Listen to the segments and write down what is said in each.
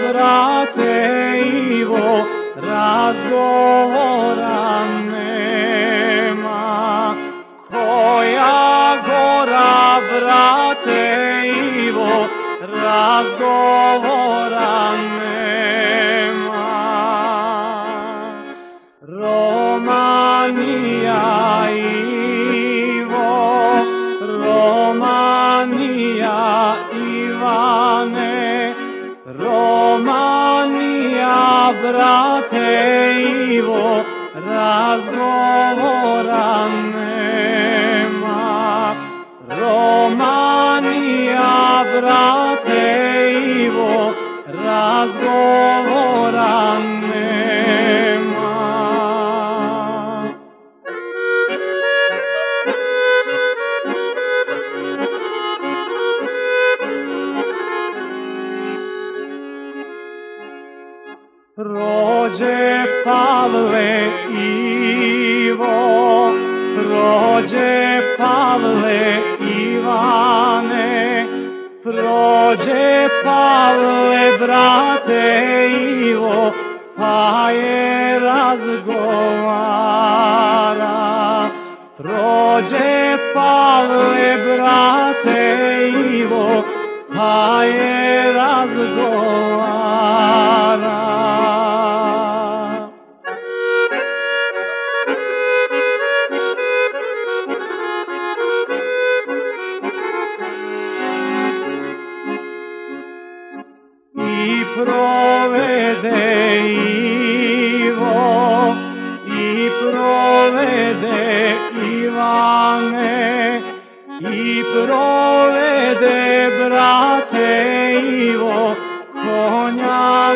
brate Ivo, razgovora nema. Koja gora, brate Ivo, razgovora nema. Romanija Ivo, Romanija Ivane, Romanija brate Ivo, razgovora nema. Romanija brate Ivo, razgovora nema. Rođe Pavle Ivo, rođe Pavle Ivane, prođe Pavle brate Ivo, pa je razgovara. Prođe Pavle brate Ivo, pa je razgovara. I provede Ivo, i provede Ivane, i provede brate Ivo, konja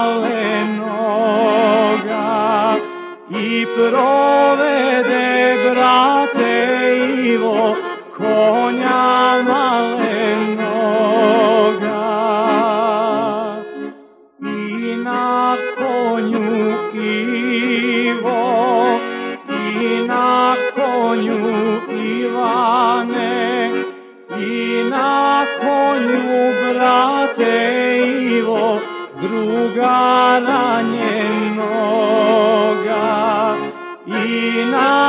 malenoga. I provede brate Ivo, konja malenoga. I na konju Ivo, i na konju Ivane, i na konju brate Ivo, druga ranjenoga. I na